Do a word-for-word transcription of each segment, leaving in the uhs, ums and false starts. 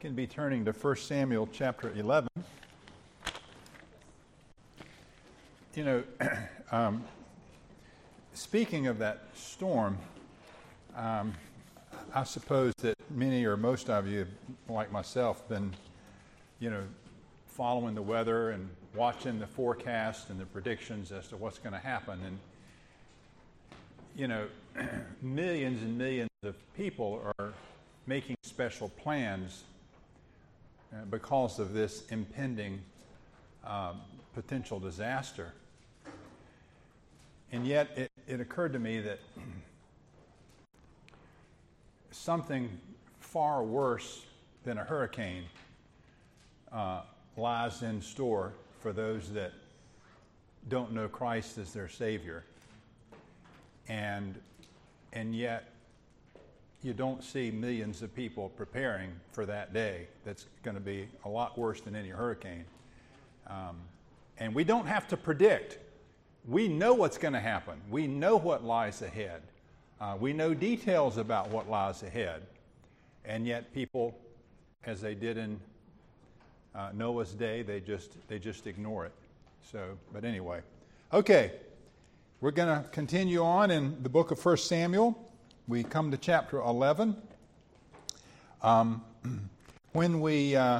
Can be turning to First Samuel chapter eleven. You know, um, speaking of that storm, um, I suppose that many or most of you, like myself, been, you know, following the weather and watching the forecast and the predictions as to what's going to happen. And, you know, millions and millions of people are making special plans uh, because of this impending um, potential disaster. And yet it, it occurred to me that something far worse than a hurricane uh, lies in store for those that don't know Christ as their Savior. And and yet you don't see millions of people preparing for that day. That's going to be a lot worse than any hurricane. Um, and we don't have to predict. We know what's going to happen. We know what lies ahead. Uh, we know details about what lies ahead. And yet people, as they did in uh, Noah's day, they just they just ignore it. So, but anyway. Okay. We're going to continue on in the book of First Samuel. We come to chapter eleven. Um, when we uh,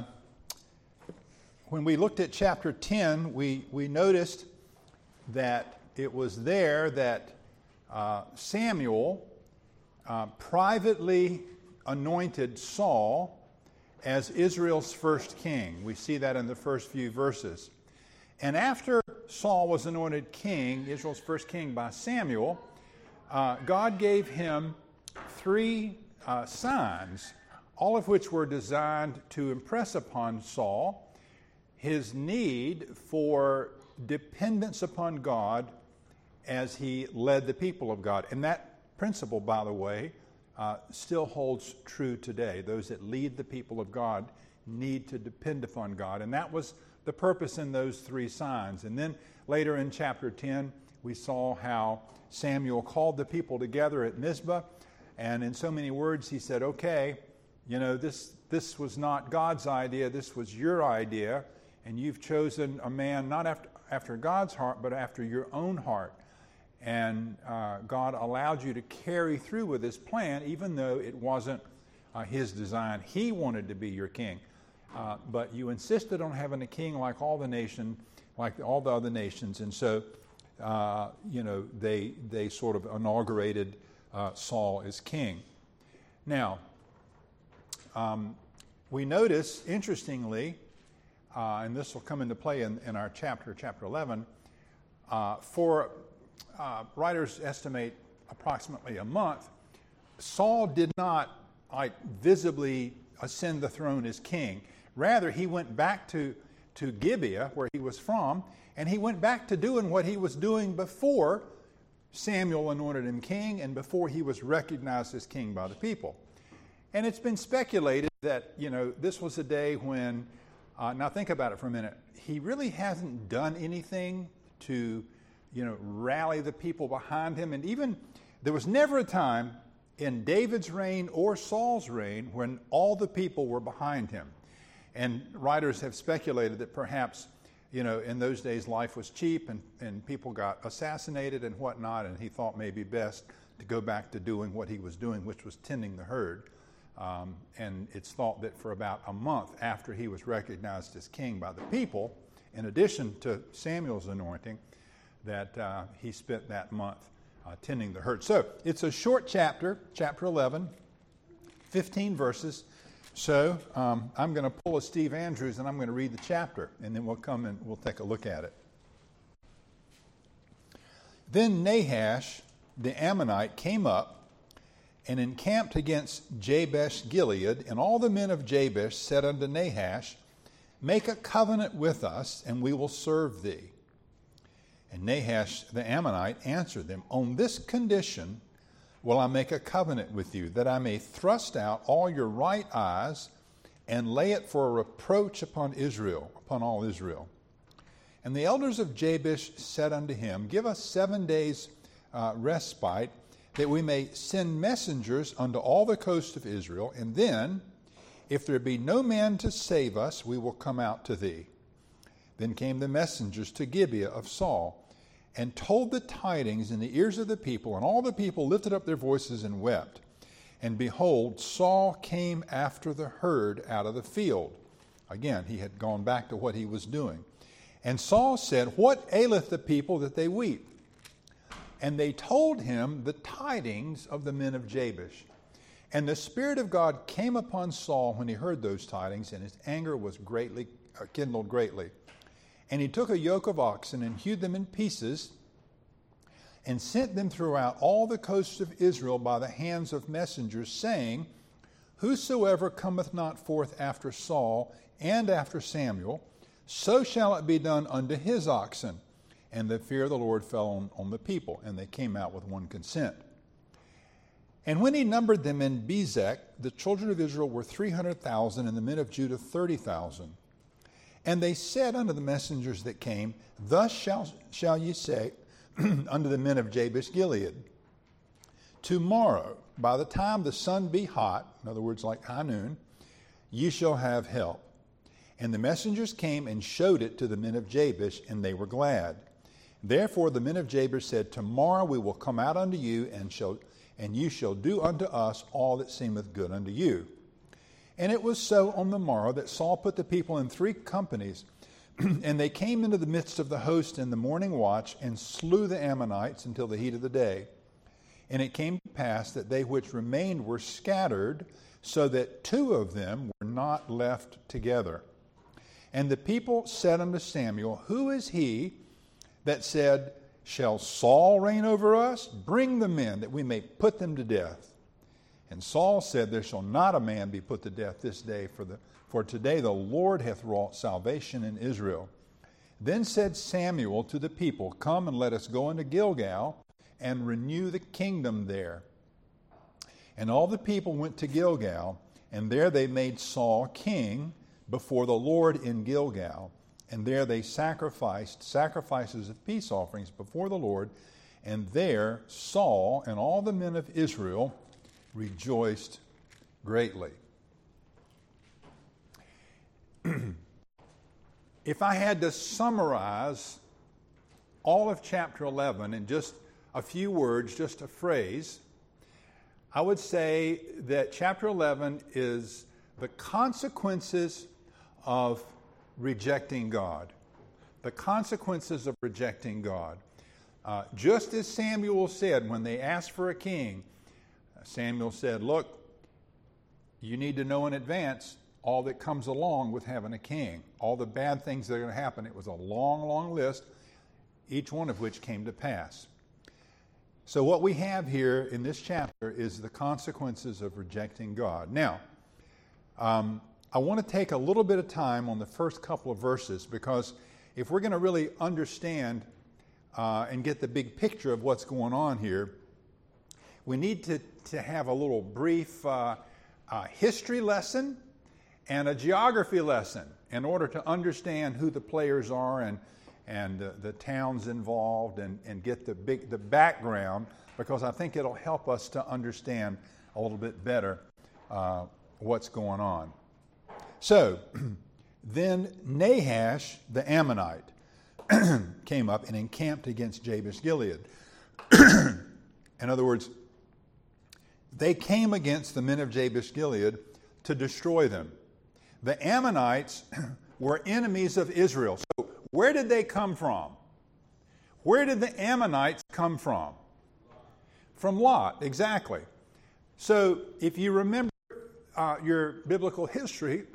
when we looked at chapter ten, we, we noticed that it was there that uh, Samuel uh, privately anointed Saul as Israel's first king. We see that in the first few verses. And after Saul was anointed king, Israel's first king by Samuel, uh, God gave him three uh, signs, all of which were designed to impress upon Saul his need for dependence upon God as he led the people of God. And that principle, by the way, uh, still holds true today. Those that lead the people of God need to depend upon God. And that was the purpose in those three signs. And then later in chapter ten, we saw how Samuel called the people together at Mizpah, and in so many words he said, okay, you know, this this was not God's idea, this was your idea, and you've chosen a man not after, after God's heart, but after your own heart. And uh, God allowed you to carry through with this plan, even though it wasn't uh, his design. He wanted to be your king. Uh, but you insisted on having a king like all the nation, like all the other nations, and so uh, you know they they sort of inaugurated uh, Saul as king. Now, um, we notice, interestingly, uh, and this will come into play in, in our chapter, chapter eleven. Uh, for uh, writers estimate approximately a month, Saul did not like visibly ascend the throne as king. Rather, he went back to, to Gibeah, where he was from, and he went back to doing what he was doing before Samuel anointed him king and before he was recognized as king by the people. And it's been speculated that, you know, this was a day when, uh, now think about it for a minute, he really hasn't done anything to, you know, rally the people behind him. And even, there was never a time in David's reign or Saul's reign when all the people were behind him. And writers have speculated that perhaps, you know, in those days life was cheap and, and people got assassinated and whatnot, and he thought maybe best to go back to doing what he was doing, which was tending the herd. Um, and it's thought that for about a month after he was recognized as king by the people, in addition to Samuel's anointing, that uh, he spent that month uh, tending the herd. So it's a short chapter, chapter eleven, fifteen verses. So um, I'm going to pull a Steve Andrews and I'm going to read the chapter, and then we'll come and we'll take a look at it. Then Nahash the Ammonite came up and encamped against Jabesh Gilead, and all the men of Jabesh said unto Nahash, make a covenant with us, and we will serve thee. And Nahash the Ammonite answered them, on this condition will I make a covenant with you, that I may thrust out all your right eyes and lay it for a reproach upon Israel, upon all Israel. And the elders of Jabesh said unto him, give us seven days uh, respite, that we may send messengers unto all the coast of Israel, and then, If there be no man to save us, we will come out to thee. Then came the messengers to Gibeah of Saul, and told the tidings in the ears of the people, and all the people lifted up their voices and wept. And behold, Saul came after the herd out of the field. Again, he had gone back to what he was doing. And Saul said, What aileth the people that they weep? And they told him the tidings of the men of Jabesh. And the Spirit of God came upon Saul when he heard those tidings, and his anger was greatly uh, kindled greatly. And he took a yoke of oxen and hewed them in pieces, and sent them throughout all the coasts of Israel by the hands of messengers, saying, Whosoever cometh not forth after Saul and after Samuel, so shall it be done unto his oxen. And the fear of the Lord fell on, on the people, and they came out with one consent. And when he numbered them in Bezek, the children of Israel were three hundred thousand, and the men of Judah thirty thousand. And they said unto the messengers that came, Thus shall, shall ye say unto the men of Jabesh Gilead, Tomorrow, by the time the sun be hot, in other words, like high noon, ye shall have help. And the messengers came and showed it to the men of Jabesh, and they were glad. Therefore the men of Jabesh said, Tomorrow we will come out unto you, and shall and you shall do unto us all that seemeth good unto you. And it was so on the morrow that Saul put the people in three companies, and they came into the midst of the host in the morning watch, and slew the Ammonites until the heat of the day. And it came to pass that they which remained were scattered, so that two of them were not left together. And the people said unto Samuel, Who is he that said, Shall Saul reign over us? Bring the men, that we may put them to death. And Saul said, There shall not a man be put to death this day, for, the, for today the Lord hath wrought salvation in Israel. Then said Samuel to the people, Come and let us go into Gilgal, and renew the kingdom there. And all the people went to Gilgal, and there they made Saul king before the Lord in Gilgal. And there they sacrificed sacrifices of peace offerings before the Lord. And there Saul and all the men of Israel rejoiced greatly. If I had to summarize all of chapter eleven in just a few words, just a phrase, I would say that chapter eleven is the consequences of rejecting God. The consequences of rejecting God. Uh, just as Samuel said when they asked for a king, Samuel said, look, you need to know in advance all that comes along with having a king. All the bad things that are going to happen. It was a long, long list, each one of which came to pass. So what we have here in this chapter is the consequences of rejecting God. Now, um, I want to take a little bit of time on the first couple of verses, because if we're going to really understand uh, and get the big picture of what's going on here, we need to, to have a little brief uh, uh, history lesson and a geography lesson in order to understand who the players are and and uh, the towns involved, and, and get the big the background, because I think it'll help us to understand a little bit better uh, what's going on. So, then Nahash the Ammonite came up and encamped against Jabesh Gilead. In other words, they came against the men of Jabesh Gilead to destroy them. The Ammonites were enemies of Israel. So where did they come from? Where did the Ammonites come from? From Lot, exactly. So if you remember uh, your biblical history,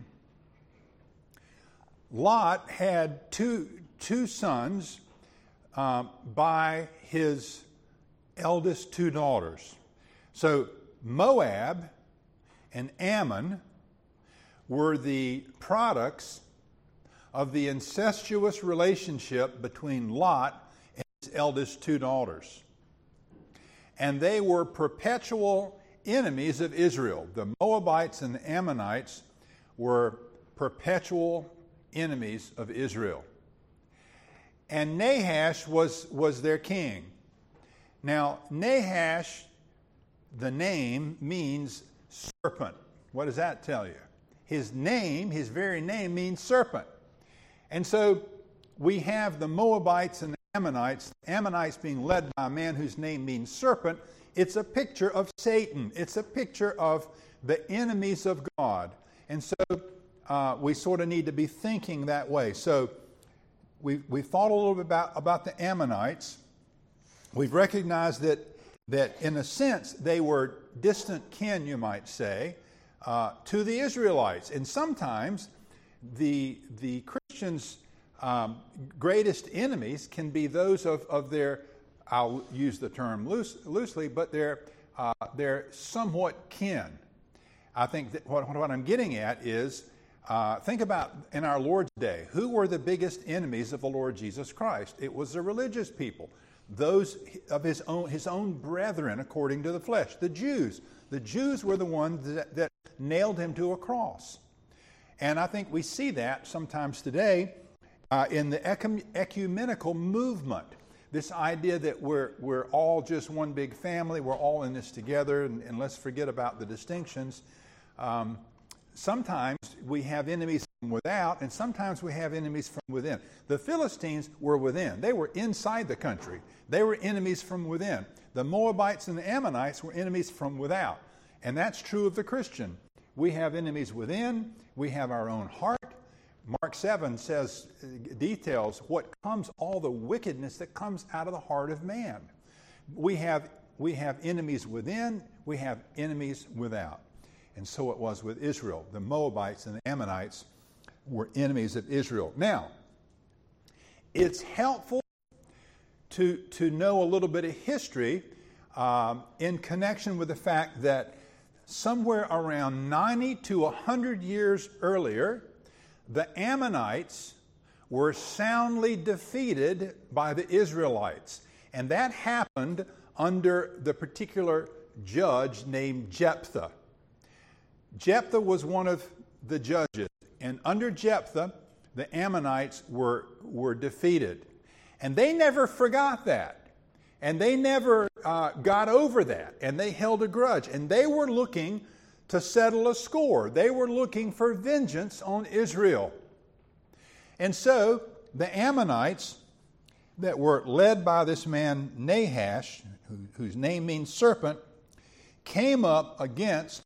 Lot had two, two sons uh, by his eldest two daughters. So Moab and Ammon were the products of the incestuous relationship between Lot and his eldest two daughters. And they were perpetual enemies of Israel. The Moabites and the Ammonites were perpetual enemies of Israel. And Nahash was, was their king. Now, Nahash, the name, means serpent. What does that tell you? His name, his very name, means serpent. And so we have the Moabites and the Ammonites, the Ammonites being led by a man whose name means serpent. It's a picture of Satan. It's a picture of the enemies of God. And so uh, we sort of need to be thinking that way. So we we thought a little bit about, about the Ammonites. We've recognized that, that in a sense they were distant kin, you might say, uh, to the Israelites. And sometimes the, the Christians' um, greatest enemies can be those of, of their, I'll use the term loose, loosely, but they're, uh, they're somewhat kin. I think that what, what I'm getting at is, uh, think about in our Lord's day, who were the biggest enemies of the Lord Jesus Christ? It was the religious people, those of his own, his own brethren according to the flesh, the Jews. The Jews were the ones that, that nailed him to a cross. And I think we see that sometimes today uh, in the ecum- ecumenical movement. This idea that we're we're all just one big family, we're all in this together, and, and let's forget about the distinctions. Um, sometimes we have enemies from without, and sometimes we have enemies from within. The Philistines were within. They were inside the country. They were enemies from within. The Moabites and the Ammonites were enemies from without. And that's true of the Christian. We have enemies within. We have our own heart. Mark seven says, details what comes, all the wickedness that comes out of the heart of man. We have, we have enemies within, we have enemies without. And so it was with Israel. The Moabites and the Ammonites were enemies of Israel. Now, it's helpful to, to know a little bit of history um, in connection with the fact that somewhere around ninety to one hundred years earlier, the Ammonites were soundly defeated by the Israelites. And that happened under the particular judge named Jephthah. Jephthah was one of the judges. And under Jephthah, the Ammonites were, were defeated. And they never forgot that. And they never uh, got over that. And they held a grudge. And they were looking to settle a score. They were looking for vengeance on Israel. And so the Ammonites that were led by this man Nahash, who, whose name means serpent, came up against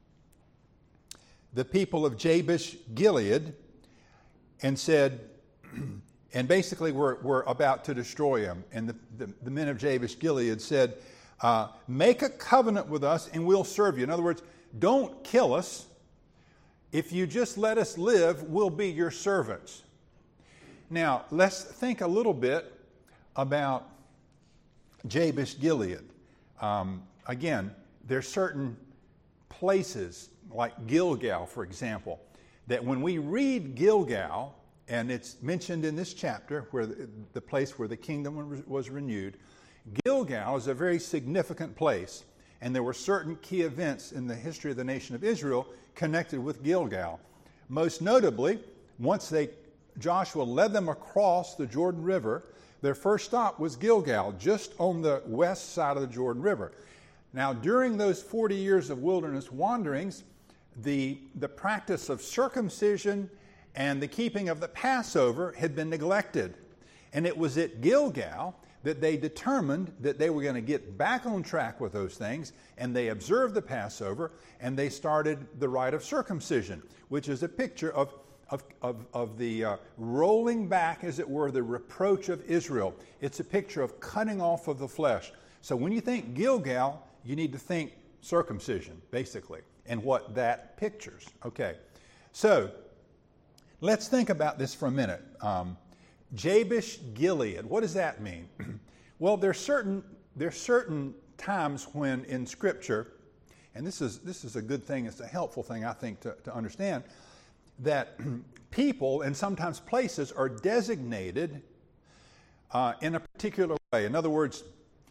the people of Jabesh Gilead and said, and basically were, were about to destroy him. And the, the, the men of Jabesh Gilead said, uh, make a covenant with us and we'll serve you. In other words, don't kill us. If you just let us live, we'll be your servants. Now, let's think a little bit about Jabesh Gilead. Um, again, there's certain places, like Gilgal, for example, that when we read Gilgal, and it's mentioned in this chapter, where the, the place where the kingdom was renewed, Gilgal is a very significant place. And there were certain key events in the history of the nation of Israel connected with Gilgal. Most notably, once they Joshua led them across the Jordan River, their first stop was Gilgal, just on the west side of the Jordan River. Now, during those forty years of wilderness wanderings, the, the practice of circumcision and the keeping of the Passover had been neglected. And it was at Gilgal that they determined that they were going to get back on track with those things, and they observed the Passover, and they started the rite of circumcision, which is a picture of, of, of, of the uh, rolling back, as it were, the reproach of Israel. It's a picture of cutting off of the flesh. So when you think Gilgal, you need to think circumcision, basically, and what that pictures. Okay, so let's think about this for a minute. Um, Jabesh Gilead, what does that mean? Well, there's certain there's certain times when in Scripture, and this is this is a good thing, it's a helpful thing, I think, to, to understand, that people and sometimes places are designated uh, in a particular way. In other words,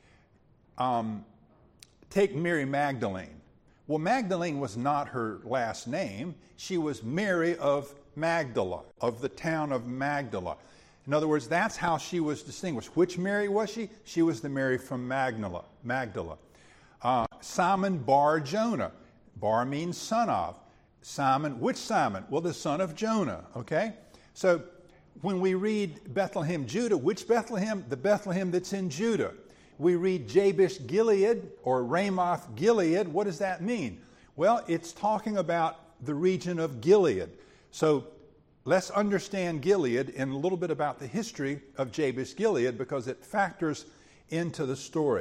um, take Mary Magdalene. Well, Magdalene was not her last name. She was Mary of Magdala, of the town of Magdala. In other words, that's how she was distinguished. Which Mary was she? She was the Mary from Magdala. Magdala. Uh, Simon Bar Jonah. Bar means son of. Simon. Which Simon? Well, the son of Jonah, okay? So when we read Bethlehem, Judah, which Bethlehem? The Bethlehem that's in Judah. We read Jabesh Gilead or Ramoth Gilead. What does that mean? Well, it's talking about the region of Gilead. So let's understand Gilead and a little bit about the history of Jabesh Gilead because it factors into the story.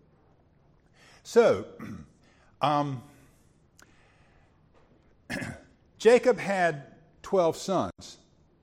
So, um, Jacob had twelve sons,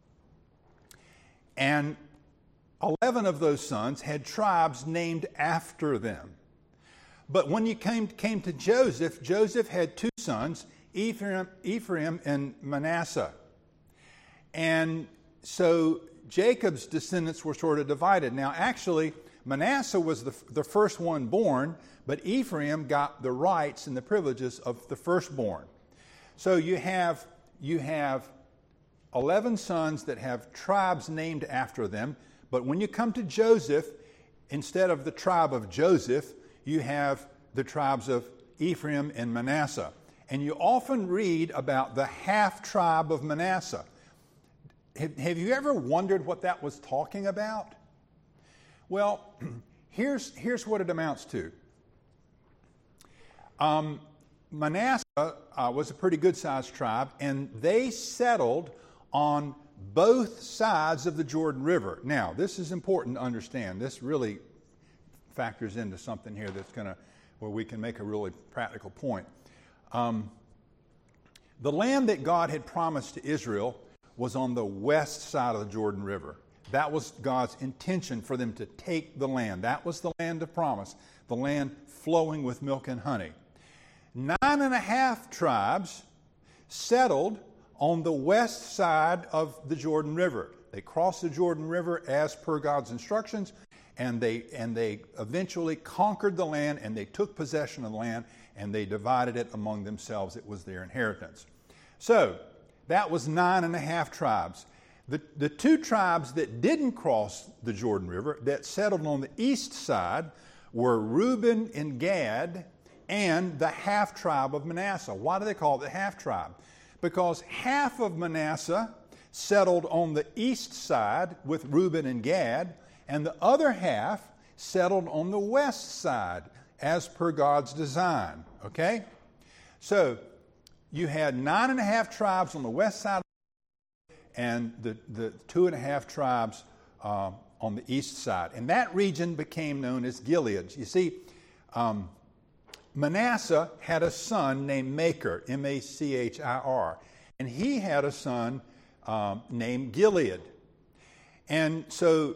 and eleven of those sons had tribes named after them. But when you came, came to Joseph, Joseph had two sons, Ephraim, Ephraim and Manasseh. And so Jacob's descendants were sort of divided. Now, actually, Manasseh was the, the first one born, but Ephraim got the rights and the privileges of the firstborn. So you have, you have eleven sons that have tribes named after them, but when you come to Joseph, instead of the tribe of Joseph, you have the tribes of Ephraim and Manasseh. And you often read about the half-tribe of Manasseh. Have, have you ever wondered what that was talking about? Well, here's, here's what it amounts to. Um, Manasseh uh, was a pretty good-sized tribe, and they settled on both sides of the Jordan River. Now, this is important to understand. This really factors into something here that's going to, where we can make a really practical point. Um, the land that God had promised to Israel was on the west side of the Jordan River. That was God's intention for them to take the land. That was the land of promise, the land flowing with milk and honey. Nine and a half tribes settled on the west side of the Jordan River. They crossed the Jordan River as per God's instructions, and they and they eventually conquered the land, and they took possession of the land, and they divided it among themselves. It was their inheritance. So that was nine and a half tribes. The, the two tribes that didn't cross the Jordan River, that settled on the east side, were Reuben and Gad and the half-tribe of Manasseh. Why do they call it the half-tribe? Because half of Manasseh settled on the east side with Reuben and Gad, and the other half settled on the west side as per God's design. Okay? So you had nine and a half tribes on the west side and the, the two and a half tribes uh, on the east side. And that region became known as Gilead. You see, um, Manasseh had a son named Machir, M A C H I R, and he had a son um, named Gilead. And so,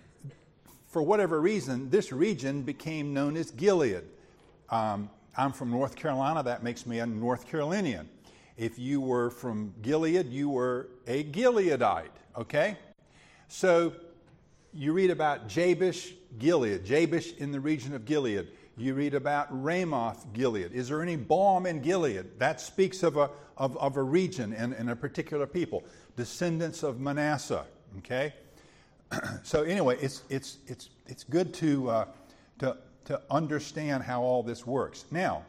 for whatever reason, this region became known as Gilead. Um, I'm from North Carolina. That makes me a North Carolinian. If you were from Gilead, you were a Gileadite, okay? So you read about Jabesh Gilead, Jabesh in the region of Gilead. You read about Ramoth Gilead. Is there any balm in Gilead? That speaks of a, of, of a region and, and a particular people, descendants of Manasseh, okay? So anyway, it's, it's, it's, it's good to, uh, to, to understand how all this works. Now,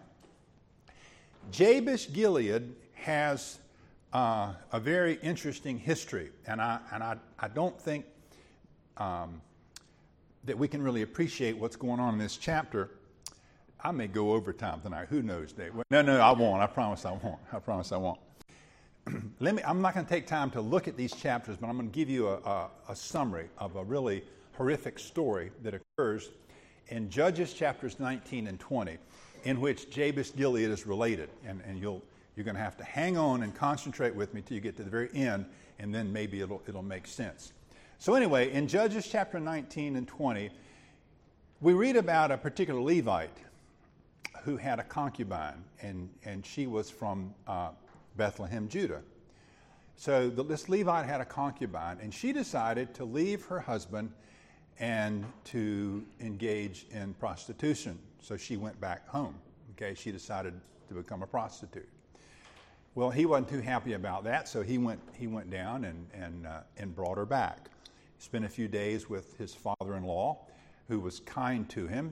Jabesh Gilead has uh, a very interesting history, and I and I, I don't think um, that we can really appreciate what's going on in this chapter. I may go overtime tonight. Who knows, Dave? No, no, I won't. I promise I won't. I promise I won't. Let me. I'm not going to take time to look at these chapters, but I'm going to give you a, a, a summary of a really horrific story that occurs in Judges chapters nineteen and twenty, in which Jabesh Gilead is related, and, and you'll. You're going to have to hang on and concentrate with me till you get to the very end, and then maybe it'll it'll make sense. So anyway, in Judges chapter nineteen and twenty, we read about a particular Levite who had a concubine, and, and she was from uh, Bethlehem, Judah. So the, this Levite had a concubine, and she decided to leave her husband and to engage in prostitution. So she went back home. Okay, she decided to become a prostitute. Well, he wasn't too happy about that, so he went he went down and and uh, and brought her back. Spent a few days with his father-in-law, who was kind to him,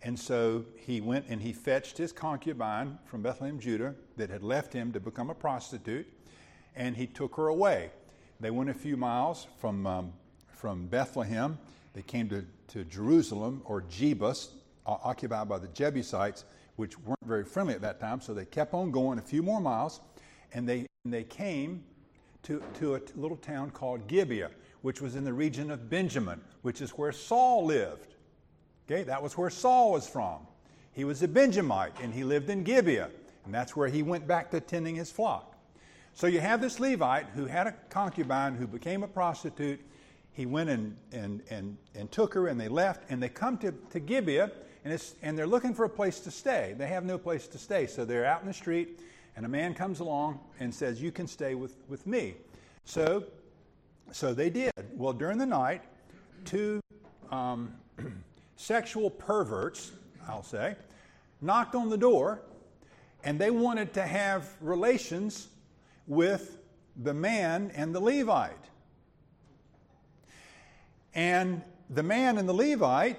And so he went and he fetched his concubine from Bethlehem, Judah, that had left him to become a prostitute, and he took her away. They went a few miles from um, from Bethlehem. They came to, to Jerusalem, or Jebus, uh, occupied by the Jebusites, which weren't very friendly at that time. So they kept on going a few more miles, and they and they came to, to a t- little town called Gibeah, which was in the region of Benjamin, which is where Saul lived. Okay, that was where Saul was from. He was a Benjamite, and he lived in Gibeah, and that's where he went back to tending his flock. So you have this Levite who had a concubine who became a prostitute. He went and and and, and took her, and they left, and they come to, to Gibeah, and it's and they're looking for a place to stay. They have no place to stay, so they're out in the street, and a man comes along and says, "You can stay with, with me." So, so they did. Well, during the night, two um, sexual perverts, I'll say, knocked on the door, and they wanted to have relations with the man and the Levite. And the man and the Levite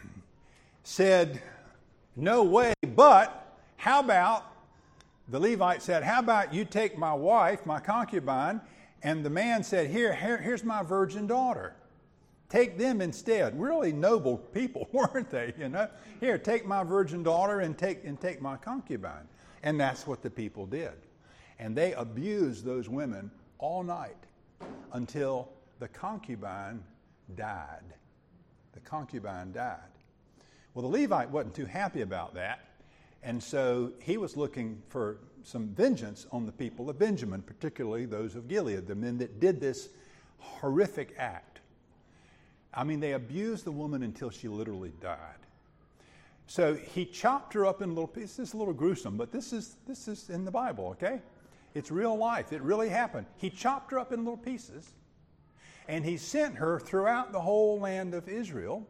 said, "No way, but how about," the Levite said, "how about you take my wife, my concubine," and the man said, here, here here's my virgin daughter. Take them instead. Really noble people, weren't they? You know, here, take my virgin daughter and take and take my concubine. And that's what the people did. And they abused those women all night until the concubine died. The concubine died. Well, the Levite wasn't too happy about that, and so he was looking for some vengeance on the people of Benjamin, particularly those of Gilead, the men that did this horrific act. I mean, they abused the woman until she literally died. So he chopped her up in little pieces. This is a little gruesome, but this is this is in the Bible, okay? It's real life. It really happened. He chopped her up in little pieces, and he sent her throughout the whole land of Israel,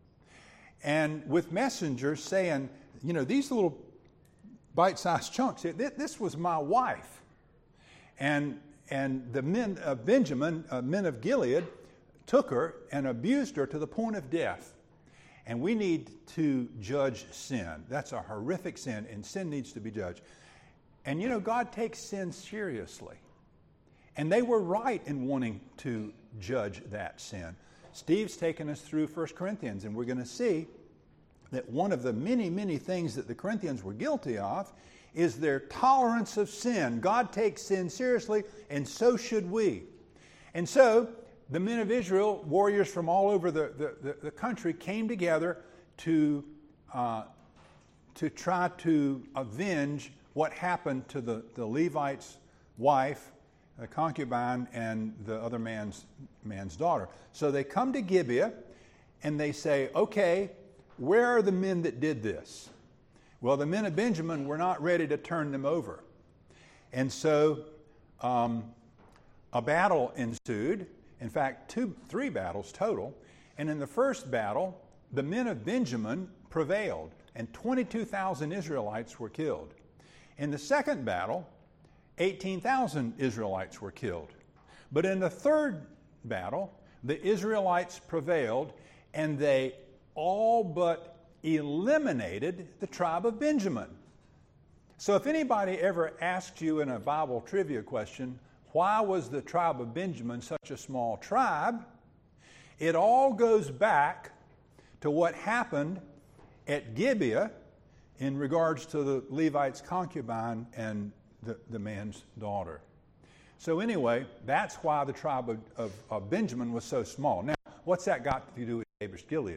and with messengers saying, you know, these little bite-sized chunks, this was my wife. And and the men of Benjamin, uh, men of Gilead, took her and abused her to the point of death. And we need to judge sin. That's a horrific sin, and sin needs to be judged. And you know, God takes sin seriously. And they were right in wanting to judge that sin. Steve's taken us through First Corinthians, and we're going to see that one of the many, many things that the Corinthians were guilty of is their tolerance of sin. God takes sin seriously, and so should we. And so the men of Israel, warriors from all over the, the, the country, came together to, uh, to try to avenge what happened to the, the Levite's wife, the concubine, and the other man's, man's daughter. So they come to Gibeah, and they say, okay, where are the men that did this? Well, the men of Benjamin were not ready to turn them over. And so um, a battle ensued. In fact, two, three battles total. And in the first battle, the men of Benjamin prevailed, and twenty-two thousand Israelites were killed. In the second battle, eighteen thousand Israelites were killed. But in the third battle, the Israelites prevailed, and they all but eliminated the tribe of Benjamin. So if anybody ever asked you in a Bible trivia question, why was the tribe of Benjamin such a small tribe? It all goes back to what happened at Gibeah in regards to the Levite's concubine and the, the man's daughter. So anyway, that's why the tribe of, of, of Benjamin was so small. Now, what's that got to do with Jabesh Gilead?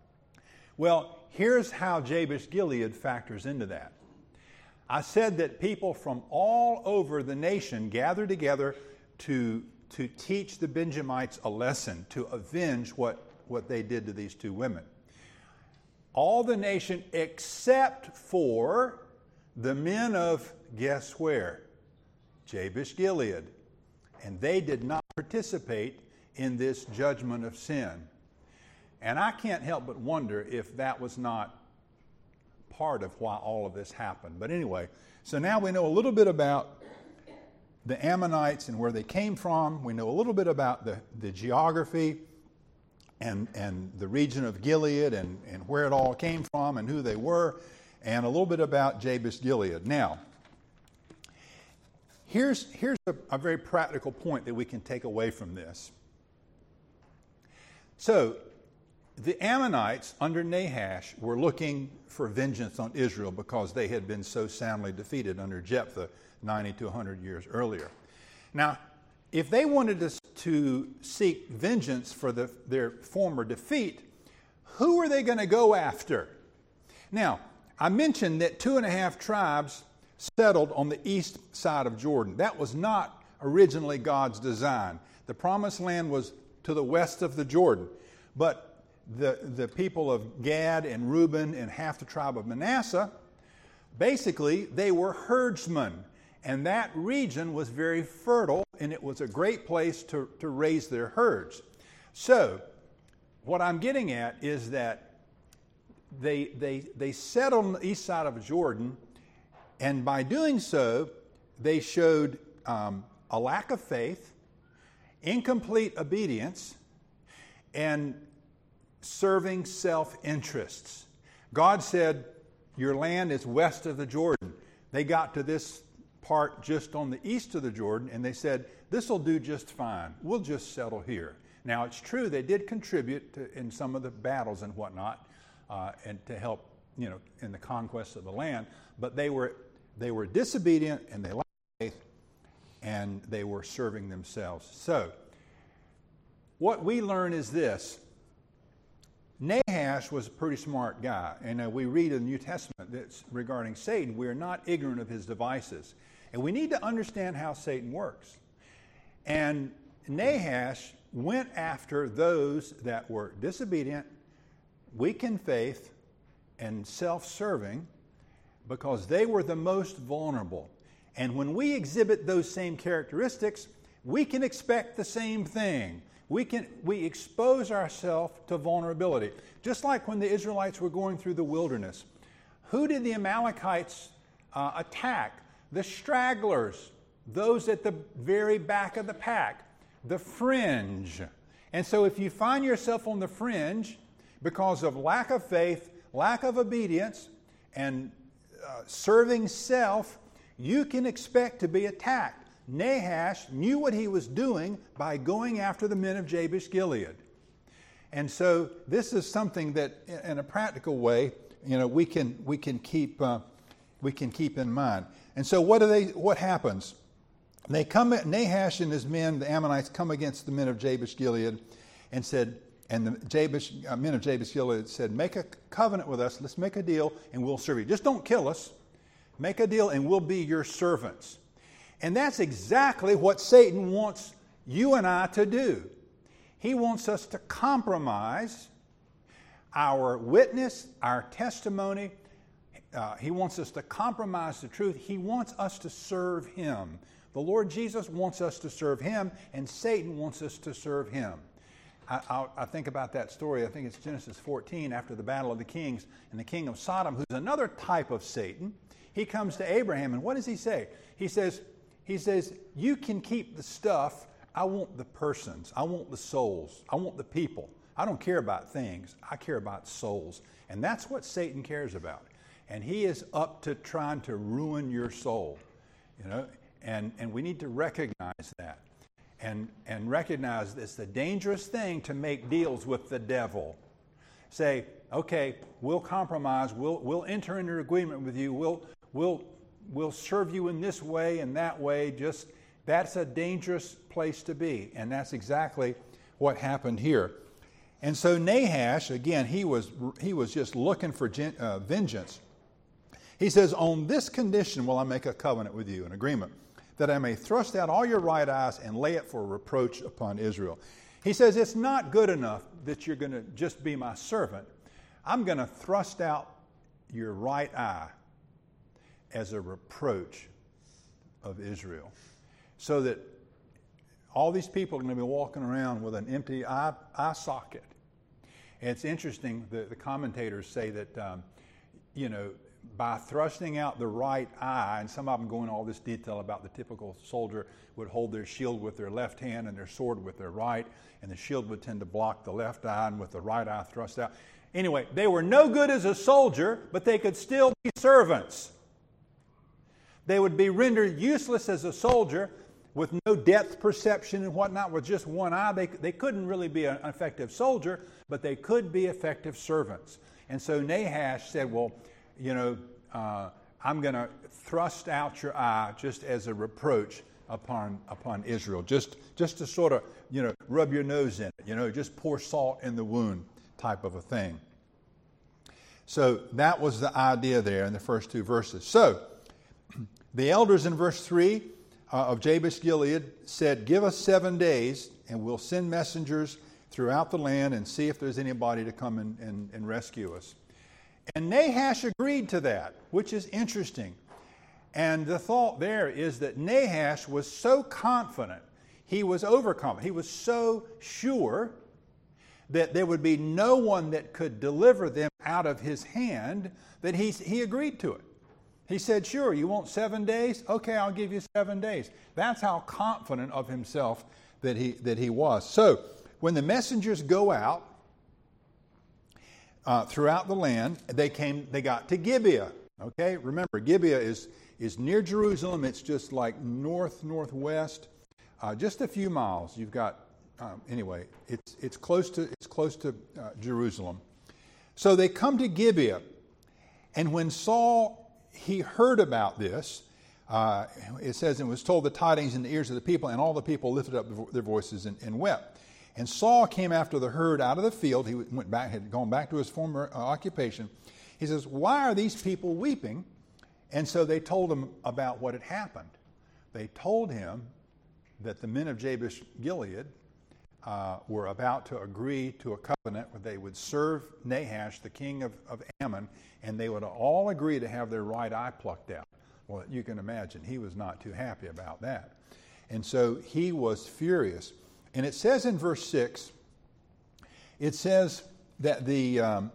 Well, here's how Jabesh Gilead factors into that. I said that people from all over the nation gathered together to, to teach the Benjamites a lesson, to avenge what, what they did to these two women. All the nation except for the men of, guess where? Jabesh Gilead. And they did not participate in this judgment of sin. And I can't help but wonder if that was not part of why all of this happened. But anyway, so now we know a little bit about the Ammonites and where they came from. We know a little bit about the, the geography and, and the region of Gilead and, and where it all came from and who they were, and a little bit about Jabesh Gilead. Now, here's, here's a, a very practical point that we can take away from this. So, the Ammonites under Nahash were looking for vengeance on Israel because they had been so soundly defeated under Jephthah ninety to one hundred years earlier. Now, if they wanted to, to seek vengeance for the, their former defeat, who are they going to go after? Now, I mentioned that two and a half tribes settled on the east side of Jordan. That was not originally God's design. The promised land was to the west of the Jordan. But the, the people of Gad and Reuben and half the tribe of Manasseh, basically they were herdsmen. And that region was very fertile, and it was a great place to, to raise their herds. So, what I'm getting at is that they, they, they settled on the east side of Jordan, and by doing so, they showed um, a lack of faith, incomplete obedience, and serving self-interests. God said, your land is west of the Jordan. They got to this part just on the east of the Jordan, and they said, this will do just fine. We'll just settle here. Now, it's true they did contribute to, in some of the battles and whatnot, uh, and to help, you know, in the conquest of the land, but they were they were disobedient, and they lacked faith, and they were serving themselves. So, what we learn is this. Nahash was a pretty smart guy, and uh, we read in the New Testament that's regarding Satan, we are not ignorant of his devices. And we need to understand how Satan works. And Nahash went after those that were disobedient, weak in faith, and self-serving, because they were the most vulnerable. And when we exhibit those same characteristics, we can expect the same thing. We can we expose ourselves to vulnerability. Just like when the Israelites were going through the wilderness. Who did the Amalekites uh, attack? The stragglers, those at the very back of the pack, the fringe. And so if you find yourself on the fringe because of lack of faith, lack of obedience, and uh, serving self, you can expect to be attacked. Nahash knew what he was doing by going after the men of Jabesh Gilead. And so this is something that in a practical way, you know, we can we can keep uh, we can keep in mind. And so what do they what happens? They come Nahash and his men, the Ammonites, come against the men of Jabesh Gilead and said, and the Jabesh, uh, men of Jabesh Gilead said, make a covenant with us, let's make a deal and we'll serve you. Just don't kill us. Make a deal and we'll be your servants. And that's exactly what Satan wants you and I to do. He wants us to compromise our witness, our testimony. Uh, he wants us to compromise the truth. He wants us to serve him. The Lord Jesus wants us to serve him, and Satan wants us to serve him. I, I, I think about that story. I think it's Genesis fourteen, after the battle of the kings, and the king of Sodom, who's another type of Satan. He comes to Abraham, and what does he say? He says, he says, you can keep the stuff. I want the persons. I want the souls. I want the people. I don't care about things. I care about souls. And that's what Satan cares about. And he is up to trying to ruin your soul. You know, and, and we need to recognize that. And, and recognize it's a dangerous thing to make deals with the devil. Say, okay, we'll compromise. We'll, we'll enter into agreement with you. We'll, we'll, we'll serve you in this way and that way. Just that's a dangerous place to be. And that's exactly what happened here. And so Nahash, again, he was he was just looking for gen, uh, vengeance. He says, on this condition will I make a covenant with you, an agreement, that I may thrust out all your right eyes and lay it for reproach upon Israel. He says, it's not good enough that you're going to just be my servant. I'm going to thrust out your right eye as a reproach of Israel. So that all these people are going to be walking around with an empty eye, eye socket. And it's interesting, the, the commentators say that, um, you know, by thrusting out the right eye, and some of them go into all this detail about the typical soldier would hold their shield with their left hand and their sword with their right, and the shield would tend to block the left eye and with the right eye thrust out. Anyway, they were no good as a soldier, but they could still be servants. They would be rendered useless as a soldier with no depth perception and whatnot, with just one eye. They, they couldn't really be an effective soldier, but they could be effective servants. And so Nahash said, well, you know, uh, I'm going to thrust out your eye just as a reproach upon upon Israel, just just to sort of, you know, rub your nose in it, you know, just pour salt in the wound type of a thing. So that was the idea there in the first two verses. So the elders in verse three uh, of Jabesh Gilead said, give us seven days and we'll send messengers throughout the land and see if there's anybody to come and, and, and rescue us. And Nahash agreed to that, which is interesting. And the thought there is that Nahash was so confident, he was overconfident, he was so sure that there would be no one that could deliver them out of his hand, that he, he agreed to it. He said, sure, you want seven days? Okay, I'll give you seven days. That's how confident of himself that he, that he was. So when the messengers go out uh, throughout the land, they came. They got to Gibeah. Okay, remember Gibeah is is near Jerusalem. It's just like north northwest, uh, just a few miles. You've got um, anyway. It's it's close to it's close to uh, Jerusalem. So they come to Gibeah, and when Saul he heard about this, uh, it says, and was told the tidings in the ears of the people, and all the people lifted up their voices and, and wept. And Saul came after the herd out of the field. He went back, had gone back to his former uh, occupation. He says, why are these people weeping? And so they told him about what had happened. They told him that the men of Jabesh Gilead uh, were about to agree to a covenant where they would serve Nahash, the king of, of Ammon, and they would all agree to have their right eye plucked out. Well, you can imagine he was not too happy about that. And so he was furious. And it says in verse six, it says that the um,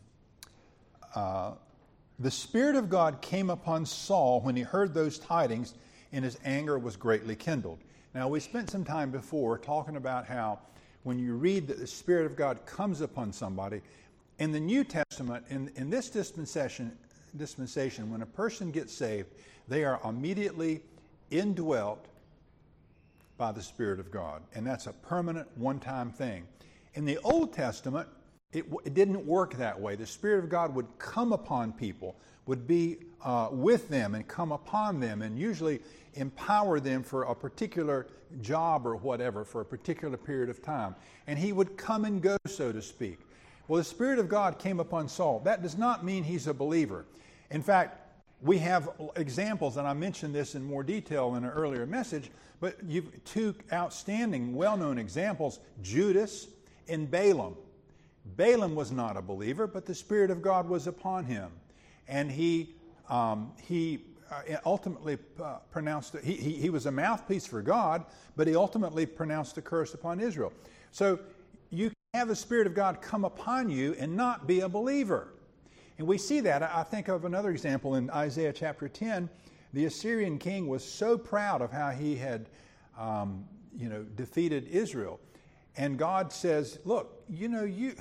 uh, the Spirit of God came upon Saul when he heard those tidings, and his anger was greatly kindled. Now, we spent some time before talking about how when you read that the Spirit of God comes upon somebody, in the New Testament, in, in this dispensation, dispensation, when a person gets saved, they are immediately indwelt by the Spirit of God. And that's a permanent, one-time thing. In the Old Testament, it, it didn't work that way. The Spirit of God would come upon people, would be uh, with them and come upon them, and usually empower them for a particular job or whatever, for a particular period of time. And he would come and go, so to speak. Well, the Spirit of God came upon Saul. That does not mean he's a believer. In fact, we have examples, and I mentioned this in more detail in an earlier message, but you've two outstanding, well-known examples, Judas and Balaam. Balaam was not a believer, but the Spirit of God was upon him. And he um, he uh, ultimately uh, pronounced, he, he, he was a mouthpiece for God, but he ultimately pronounced a curse upon Israel. So you can have the Spirit of God come upon you and not be a believer. And we see that. I think of another example in Isaiah chapter ten. The Assyrian king was so proud of how he had, um, you know, defeated Israel. And God says, look, you know, you,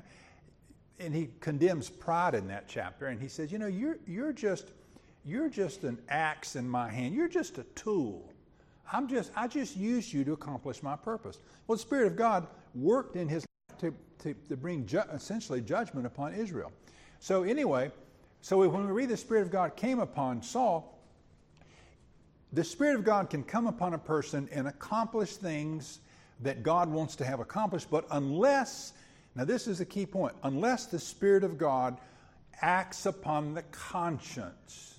and he condemns pride in that chapter. And he says, you know, you're, you're just, you're just an axe in my hand. You're just a tool. I'm just, I just used you to accomplish my purpose. Well, the Spirit of God worked in his life to, to, to bring ju- essentially judgment upon Israel. So anyway, so when we read the Spirit of God came upon Saul, the Spirit of God can come upon a person and accomplish things that God wants to have accomplished, but unless, now this is a key point, unless the Spirit of God acts upon the conscience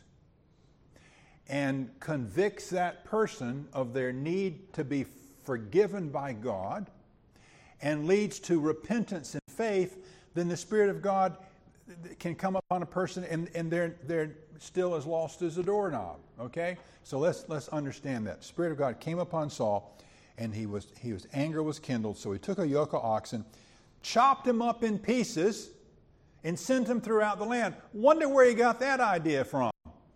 and convicts that person of their need to be forgiven by God and leads to repentance and faith, then the Spirit of God can come upon a person and, and they're they're still as lost as a doorknob. Okay? So let's let's understand that. The Spirit of God came upon Saul, and he was he was anger was kindled, so he took a yoke of oxen, chopped him up in pieces, and sent them throughout the land. Wonder where he got that idea from.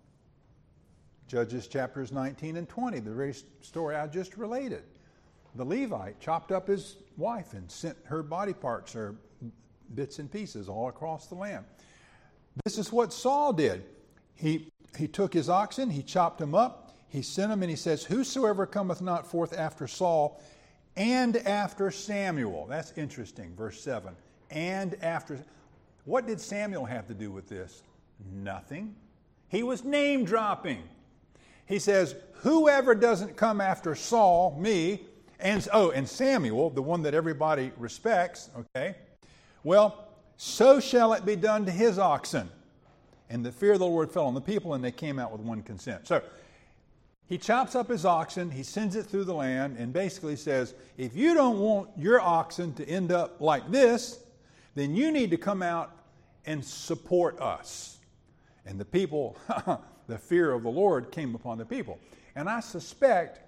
Judges chapters nineteen and twenty, the very story I just related. The Levite chopped up his wife and sent her body parts or bits and pieces all across the land. This is what Saul did. He, he took his oxen, he chopped them up, he sent them, and he says, whosoever cometh not forth after Saul and after Samuel. That's interesting, verse seven. And after. What did Samuel have to do with this? Nothing. He was name dropping. He says, whoever doesn't come after Saul, me, and oh, and Samuel, the one that everybody respects, okay, well, so shall it be done to his oxen. And the fear of the Lord fell on the people, and they came out with one consent. So he chops up his oxen, he sends it through the land, and basically says, if you don't want your oxen to end up like this, then you need to come out and support us. And the people, the fear of the Lord came upon the people. And I suspect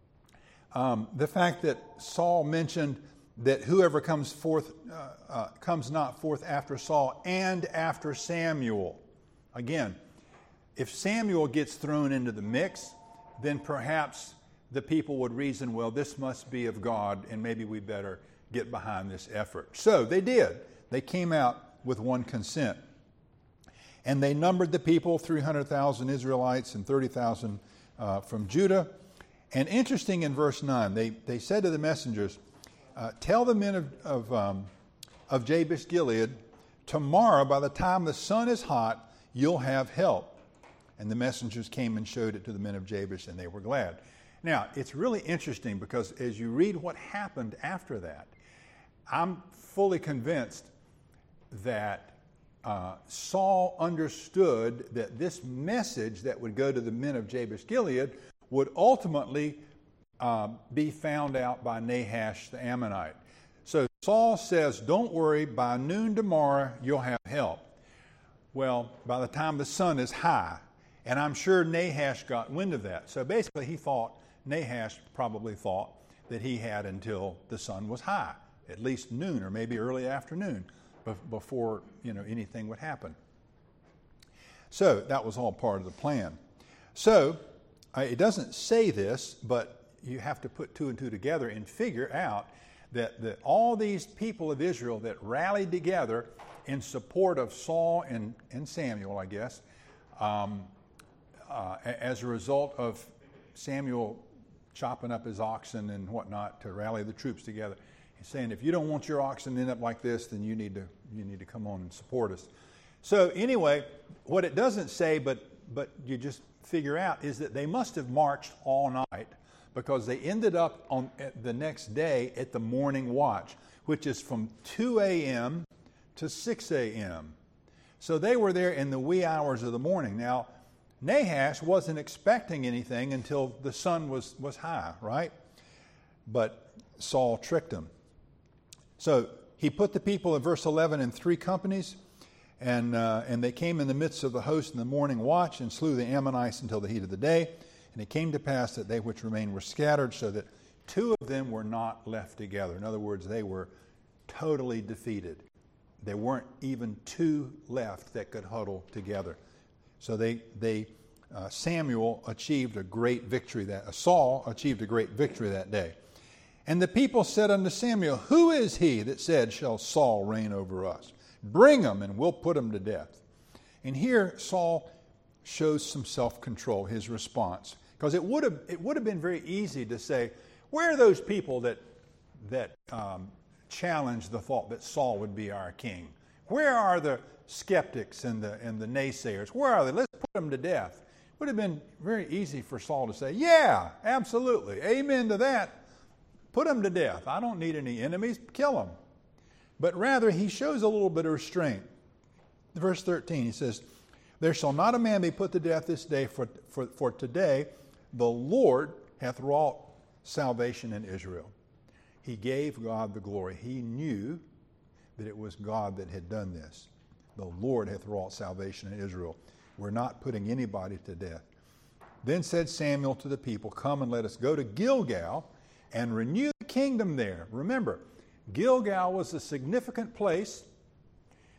um, the fact that Saul mentioned that whoever comes forth, uh, uh, comes not forth after Saul and after Samuel. Again, if Samuel gets thrown into the mix, then perhaps the people would reason, well, this must be of God, and maybe we better get behind this effort. So they did. They came out with one consent. And they numbered the people, three hundred thousand Israelites and thirty thousand uh, from Judah. And interesting in verse nine, they, they said to the messengers, uh, tell the men of, of, um, of Jabesh Gilead, tomorrow by the time the sun is hot, you'll have help. And the messengers came and showed it to the men of Jabesh, and they were glad. Now, it's really interesting because as you read what happened after that, I'm fully convinced that uh, Saul understood that this message that would go to the men of Jabesh Gilead would ultimately uh, be found out by Nahash the Ammonite. So Saul says, don't worry, by noon tomorrow you'll have help. Well, by the time the sun is high, and I'm sure Nahash got wind of that. So basically he thought, Nahash probably thought that he had until the sun was high, at least noon or maybe early afternoon, before you know anything would happen. So that was all part of the plan. So uh, it doesn't say this, but you have to put two and two together and figure out that, that all these people of Israel that rallied together in support of Saul and, and Samuel, I guess, um, uh, as a result of Samuel chopping up his oxen and whatnot to rally the troops together. He's saying, if you don't want your oxen to end up like this, then you need to you need to come on and support us. So anyway, what it doesn't say, but but you just figure out, is that they must have marched all night, because they ended up on the next day at the morning watch, which is from two a.m. to six a.m. So they were there in the wee hours of the morning. Now, Nahash wasn't expecting anything until the sun was, was high, right? But Saul tricked him. So he put the people in verse eleven in three companies, and uh, and they came in the midst of the host in the morning watch and slew the Ammonites until the heat of the day. And it came to pass that they which remained were scattered, so that two of them were not left together. In other words, they were totally defeated. There weren't even two left that could huddle together. So they they uh, Samuel achieved a great victory that uh, Saul achieved a great victory that day. And the people said unto Samuel, who is he that said, shall Saul reign over us? Bring him, and we'll put him to death. And here Saul shows some self-control, his response. Because it would have it would have been very easy to say, where are those people that that um, challenged the thought that Saul would be our king? Where are the skeptics and the and the naysayers? Where are they? Let's put them to death. It would have been very easy for Saul to say, yeah, absolutely, amen to that. Put them to death. I don't need any enemies. Kill them. But rather, he shows a little bit of restraint. Verse thirteen, he says, there shall not a man be put to death this day, for, for, for today the Lord hath wrought salvation in Israel. He gave God the glory. He knew that it was God that had done this. The Lord hath wrought salvation in Israel. We're not putting anybody to death. Then said Samuel to the people, come and let us go to Gilgal and renew the kingdom there. Remember, Gilgal was a significant place.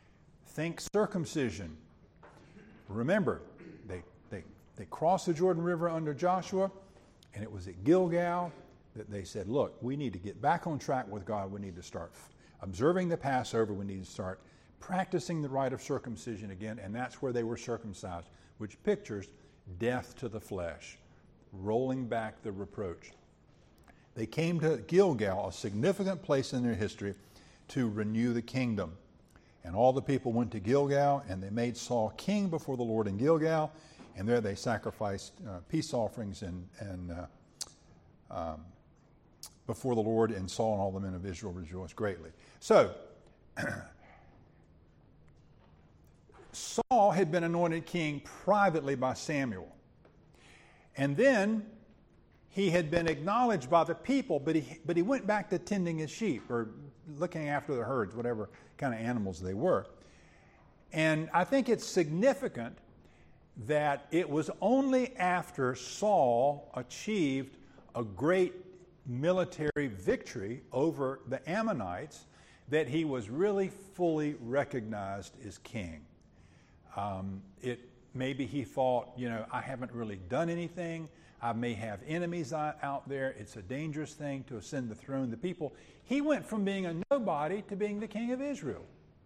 Think circumcision. Remember, they, they, they crossed the Jordan River under Joshua, and it was at Gilgal that they said, look, we need to get back on track with God. We need to start observing the Passover. We need to start practicing the rite of circumcision again, and that's where they were circumcised, which pictures death to the flesh, rolling back the reproach. They came to Gilgal, a significant place in their history, to renew the kingdom. And all the people went to Gilgal, and they made Saul king before the Lord in Gilgal, and there they sacrificed uh, peace offerings and, and uh, um, before the Lord, and Saul and all the men of Israel rejoiced greatly. So, Saul had been anointed king privately by Samuel. And then he had been acknowledged by the people, but he, but he went back to tending his sheep or looking after the herds, whatever kind of animals they were. And I think it's significant that it was only after Saul achieved a great military victory over the Ammonites that he was really fully recognized as king. Um, it maybe he thought, you know, I haven't really done anything. I may have enemies out there. It's a dangerous thing to ascend the throne of the people. He went from being a nobody to being the king of Israel.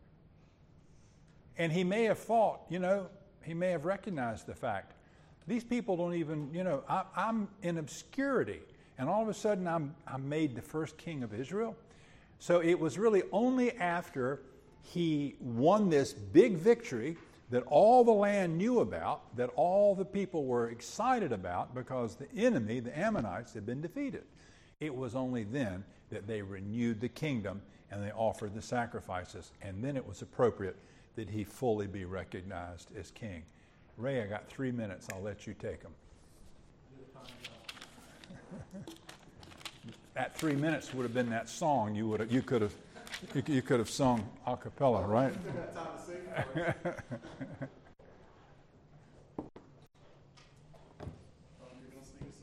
And he may have thought, you know, he may have recognized the fact, these people don't even, you know, I, I'm in obscurity. And all of a sudden I'm, I'm made the first king of Israel. So it was really only after he won this big victory that all the land knew about, that all the people were excited about, because the enemy, the Ammonites, had been defeated. It was only then that they renewed the kingdom and they offered the sacrifices. And then it was appropriate that he fully be recognized as king. Ray, I got three minutes. I'll let you take them. That three minutes would have been that song you would have, you could have, you, you could have sung a cappella, right?